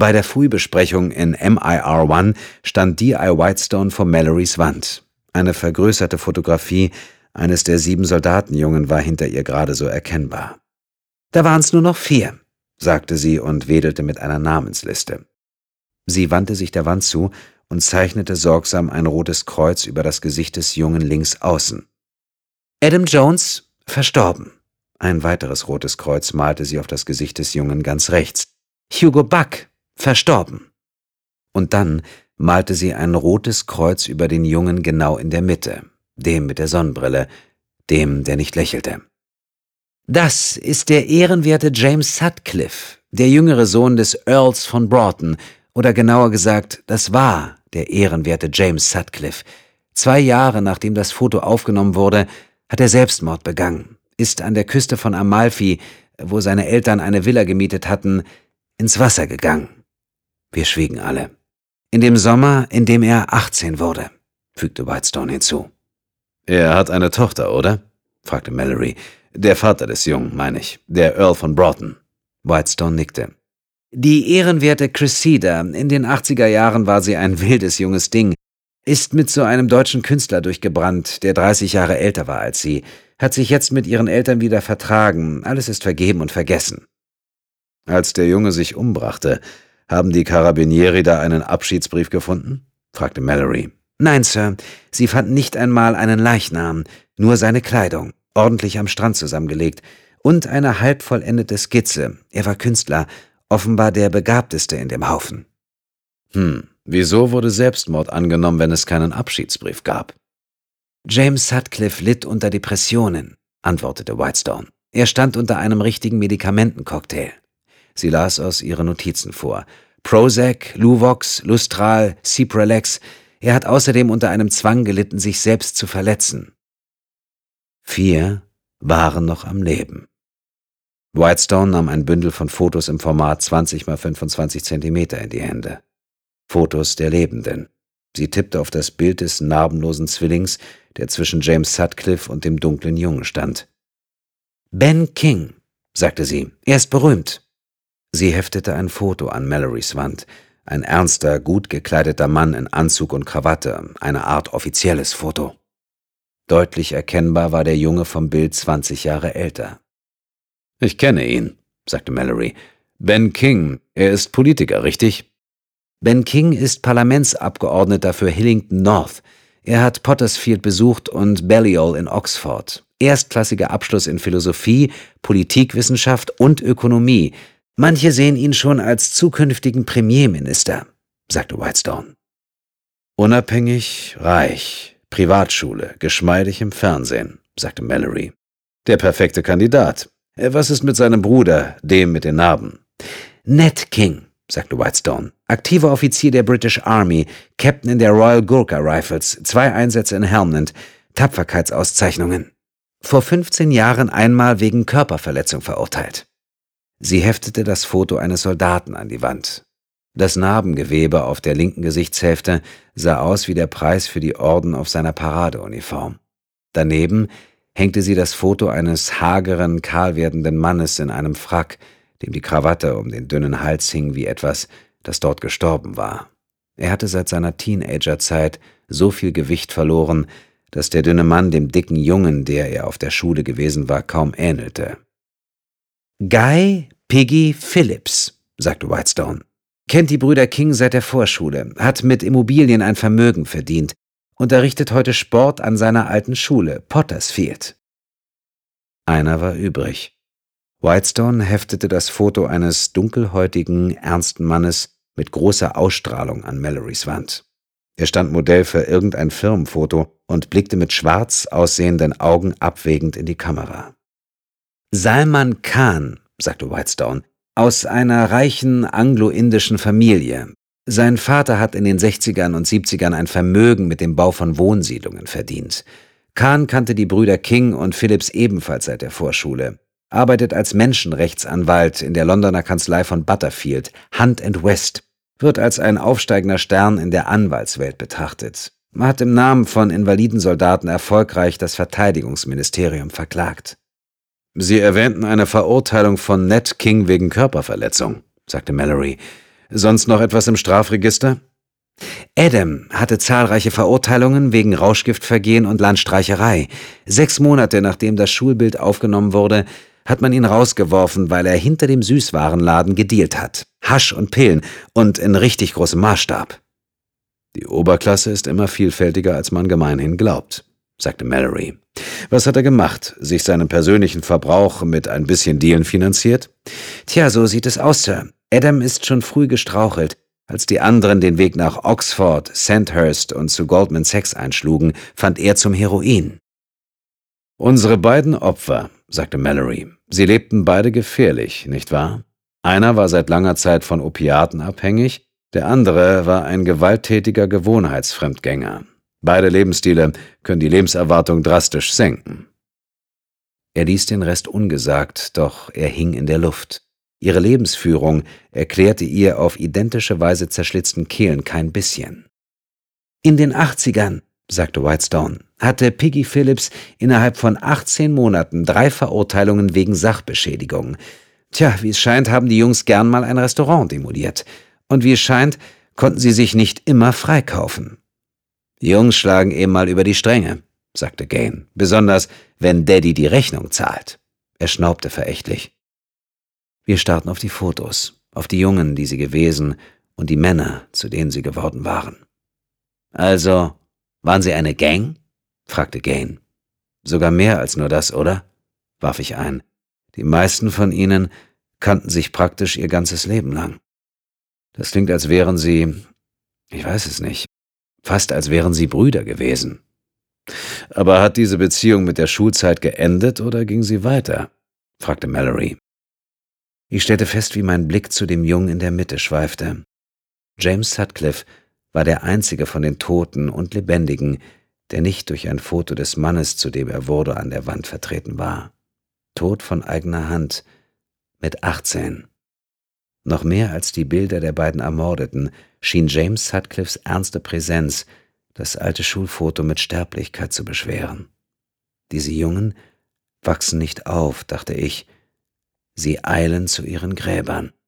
Bei der Frühbesprechung in MIR1 stand D.I. Whitestone vor Mallorys Wand. Eine vergrößerte Fotografie eines der 7 Soldatenjungen war hinter ihr gerade so erkennbar. »Da waren's nur noch 4«, sagte sie und wedelte mit einer Namensliste. Sie wandte sich der Wand zu und zeichnete sorgsam ein rotes Kreuz über das Gesicht des Jungen links außen. »Adam Jones, verstorben.« Ein weiteres rotes Kreuz malte sie auf das Gesicht des Jungen ganz rechts. »Hugo Buck, verstorben.« Und dann malte sie ein rotes Kreuz über den Jungen genau in der Mitte, dem mit der Sonnenbrille, dem, der nicht lächelte. »Das ist der ehrenwerte James Sutcliffe, der jüngere Sohn des Earls von Broughton, oder genauer gesagt, das war der ehrenwerte James Sutcliffe. 2 Jahre nachdem das Foto aufgenommen wurde, hat er Selbstmord begangen, ist an der Küste von Amalfi, wo seine Eltern eine Villa gemietet hatten, ins Wasser gegangen.« Wir schwiegen alle. »In dem Sommer, in dem er 18 wurde«, fügte Whitestone hinzu. »Er hat eine Tochter, oder?« fragte Mallory. »Der Vater des Jungen, meine ich, der Earl von Broughton.« Whitestone nickte. »Die ehrenwerte Cressida, in den 80er Jahren war sie ein wildes junges Ding, ist mit so einem deutschen Künstler durchgebrannt, der 30 Jahre älter war als sie, hat sich jetzt mit ihren Eltern wieder vertragen, alles ist vergeben und vergessen.« »Als der Junge sich umbrachte, haben die Carabinieri da einen Abschiedsbrief gefunden?« fragte Mallory. »Nein, Sir, sie fanden nicht einmal einen Leichnam, nur seine Kleidung, ordentlich am Strand zusammengelegt, und eine halb vollendete Skizze. Er war Künstler, offenbar der Begabteste in dem Haufen.« Wieso wurde Selbstmord angenommen, wenn es keinen Abschiedsbrief gab?« »James Sutcliffe litt unter Depressionen«, antwortete Whitestone. »Er stand unter einem richtigen Medikamentencocktail.« Sie las aus ihren Notizen vor. Prozac, Luvox, Lustral, Cipralex. Er hat außerdem unter einem Zwang gelitten, sich selbst zu verletzen. 4 waren noch am Leben. Whitestone nahm ein Bündel von Fotos im Format 20 x 25 cm in die Hände. Fotos der Lebenden. Sie tippte auf das Bild des narbenlosen Zwillings, der zwischen James Sutcliffe und dem dunklen Jungen stand. »Ben King«, sagte sie, »er ist berühmt.« Sie heftete ein Foto an Mallorys Wand. Ein ernster, gut gekleideter Mann in Anzug und Krawatte, eine Art offizielles Foto. Deutlich erkennbar war der Junge vom Bild 20 Jahre älter. »Ich kenne ihn«, sagte Mallory. »Ben King, er ist Politiker, richtig?« »Ben King ist Parlamentsabgeordneter für Hillingdon North. Er hat Pottersfield besucht und Balliol in Oxford. Erstklassiger Abschluss in Philosophie, Politikwissenschaft und Ökonomie. Manche sehen ihn schon als zukünftigen Premierminister«, sagte Whitestone. »Unabhängig, reich, Privatschule, geschmeidig im Fernsehen«, sagte Mallory. »Der perfekte Kandidat. Was ist mit seinem Bruder, dem mit den Narben?« »Ned King«, sagte Whitestone. »Aktiver Offizier der British Army, Captain in der Royal Gurkha Rifles, 2 Einsätze in Helmand, Tapferkeitsauszeichnungen. Vor 15 Jahren einmal wegen Körperverletzung verurteilt.« Sie heftete das Foto eines Soldaten an die Wand. Das Narbengewebe auf der linken Gesichtshälfte sah aus wie der Preis für die Orden auf seiner Paradeuniform. Daneben hängte sie das Foto eines hageren, kahl werdenden Mannes in einem Frack, dem die Krawatte um den dünnen Hals hing wie etwas, das dort gestorben war. Er hatte seit seiner Teenagerzeit so viel Gewicht verloren, dass der dünne Mann dem dicken Jungen, der er auf der Schule gewesen war, kaum ähnelte. »Guy Piggy Phillips«, sagte Whitestone. »Kennt die Brüder King seit der Vorschule, hat mit Immobilien ein Vermögen verdient, unterrichtet heute Sport an seiner alten Schule, Pottersfield.« Einer war übrig. Whitestone heftete das Foto eines dunkelhäutigen, ernsten Mannes mit großer Ausstrahlung an Mallorys Wand. Er stand Modell für irgendein Firmenfoto und blickte mit schwarz aussehenden Augen abwägend in die Kamera. »Salman Khan«, sagte Whitestone, »aus einer reichen anglo-indischen Familie. Sein Vater hat in den 60ern und 70ern ein Vermögen mit dem Bau von Wohnsiedlungen verdient. Khan kannte die Brüder King und Phillips ebenfalls seit der Vorschule, arbeitet als Menschenrechtsanwalt in der Londoner Kanzlei von Butterfield, Hunt & West, wird als ein aufsteigender Stern in der Anwaltswelt betrachtet. Man hat im Namen von Invalidensoldaten erfolgreich das Verteidigungsministerium verklagt.« »Sie erwähnten eine Verurteilung von Ned King wegen Körperverletzung«, sagte Mallory. Sonst noch etwas im Strafregister? Adam hatte zahlreiche Verurteilungen wegen Rauschgiftvergehen und Landstreicherei. 6 Monate nachdem das Schulbild aufgenommen wurde, hat man ihn rausgeworfen, weil er hinter dem Süßwarenladen gedealt hat. Hasch und Pillen und in richtig großem Maßstab. Die Oberklasse ist immer vielfältiger, als man gemeinhin glaubt, sagte Mallory. Was hat er gemacht? Sich seinen persönlichen Verbrauch mit ein bisschen Dealen finanziert? Tja, so sieht es aus, Sir. Adam ist schon früh gestrauchelt. Als die anderen den Weg nach Oxford, Sandhurst und zu Goldman Sachs einschlugen, fand er zum Heroin. Unsere beiden Opfer, sagte Mallory. Sie lebten beide gefährlich, nicht wahr? Einer war seit langer Zeit von Opiaten abhängig, der andere war ein gewalttätiger Gewohnheitsfremdgänger. Beide Lebensstile können die Lebenserwartung drastisch senken. Er ließ den Rest ungesagt, doch er hing in der Luft. Ihre Lebensführung erklärte ihr auf identische Weise zerschlitzten Kehlen kein bisschen. In den 80ern, sagte Whitestone, hatte Piggy Phillips innerhalb von 18 Monaten 3 Verurteilungen wegen Sachbeschädigung. Tja, wie es scheint, haben die Jungs gern mal ein Restaurant demoliert. Und wie es scheint, konnten sie sich nicht immer freikaufen. Die Jungs schlagen eben mal über die Stränge, sagte Gain, besonders wenn Daddy die Rechnung zahlt. Er schnaubte verächtlich. Wir starrten auf die Fotos, auf die Jungen, die sie gewesen, und die Männer, zu denen sie geworden waren. Also, waren sie eine Gang? Fragte Gain. Sogar mehr als nur das, oder? Warf ich ein. Die meisten von ihnen kannten sich praktisch ihr ganzes Leben lang. Das klingt, als wären sie, ich weiß es nicht, fast als wären sie Brüder gewesen. Aber hat diese Beziehung mit der Schulzeit geendet oder ging sie weiter? Fragte Mallory. Ich stellte fest, wie mein Blick zu dem Jungen in der Mitte schweifte. James Sutcliffe war der einzige von den Toten und Lebendigen, der nicht durch ein Foto des Mannes, zu dem er wurde, an der Wand vertreten war. Tot von eigener Hand, mit 18. Noch mehr als die Bilder der beiden Ermordeten schien James Sutcliffes ernste Präsenz das alte Schulfoto mit Sterblichkeit zu beschweren. Diese Jungen wachsen nicht auf, dachte ich, sie eilen zu ihren Gräbern.